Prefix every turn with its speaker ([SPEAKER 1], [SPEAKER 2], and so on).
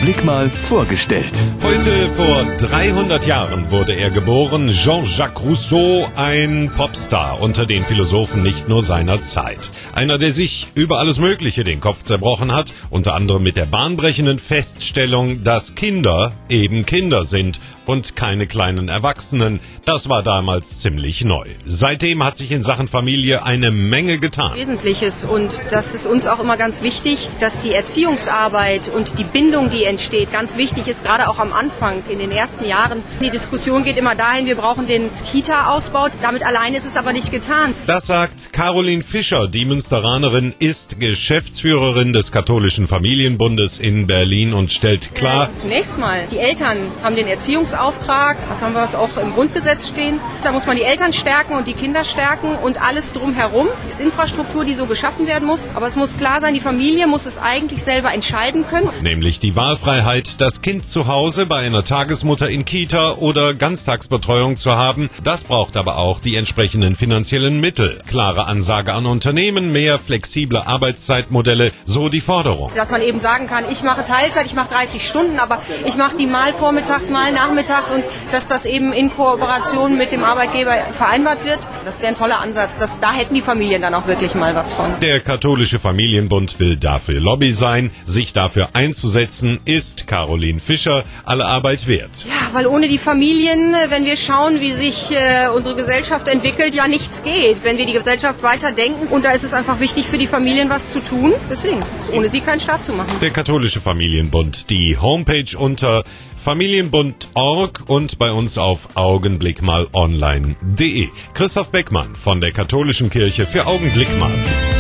[SPEAKER 1] Augenblick mal vorgestellt.
[SPEAKER 2] Heute vor 300 Jahren wurde er geboren, Jean-Jacques Rousseau, ein Popstar unter den Philosophen nicht nur seiner Zeit. Einer, der sich über alles Mögliche den Kopf zerbrochen hat, unter anderem mit der bahnbrechenden Feststellung, dass Kinder eben Kinder sind und keine kleinen Erwachsenen. Das war damals ziemlich neu. Seitdem hat sich in Sachen Familie eine Menge getan.
[SPEAKER 3] Wesentliches, und das ist uns auch immer ganz wichtig, dass die Erziehungsarbeit und die Bindung, die entsteht, ganz wichtig ist, gerade auch am Anfang, in den ersten Jahren. Die Diskussion geht immer dahin, wir brauchen den Kita-Ausbau. Damit alleine ist es aber nicht getan.
[SPEAKER 2] Das sagt Caroline Fischer. Die Münsteranerin ist Geschäftsführerin des Katholischen Familienbundes in Berlin und stellt klar:
[SPEAKER 3] Zunächst mal, die Eltern haben den Erziehungsauftrag, das haben wir uns auch im Grundgesetz stehen. Da muss man die Eltern stärken und die Kinder stärken, und alles drumherum ist Infrastruktur, die so geschaffen werden muss. Aber es muss klar sein, die Familie muss es eigentlich selber entscheiden können.
[SPEAKER 2] Nämlich die Wahlfreiheit, das Kind zu Hause bei einer Tagesmutter in Kita oder Ganztagsbetreuung zu haben. Das braucht aber auch die entsprechenden finanziellen Mittel. Klare Ansage an Unternehmen, mehr flexible Arbeitszeitmodelle, so die Forderung.
[SPEAKER 3] Dass man eben sagen kann, ich mache Teilzeit, ich mache 30 Stunden, aber ich mache die mal vormittags, mal nachmittags, und dass das eben in Kooperation mit dem Arbeitgeber vereinbart wird. Das wäre ein toller Ansatz. Da hätten die Familien dann auch wirklich mal was von.
[SPEAKER 2] Der Katholische Familienbund will dafür Lobby sein. Sich dafür einzusetzen, ist Caroline Fischer alle Arbeit wert.
[SPEAKER 3] Ja, weil ohne die Familien, wenn wir schauen, wie sich unsere Gesellschaft entwickelt, ja nichts geht. Wenn wir die Gesellschaft weiterdenken, und da ist es einfach wichtig für die Familien, was zu tun. Deswegen ist ohne sie kein Staat zu machen.
[SPEAKER 2] Der Katholische Familienbund, die Homepage unter familienbund.org und bei uns auf augenblickmalonline.de. Christoph Beckmann von der Katholischen Kirche für Augenblick mal.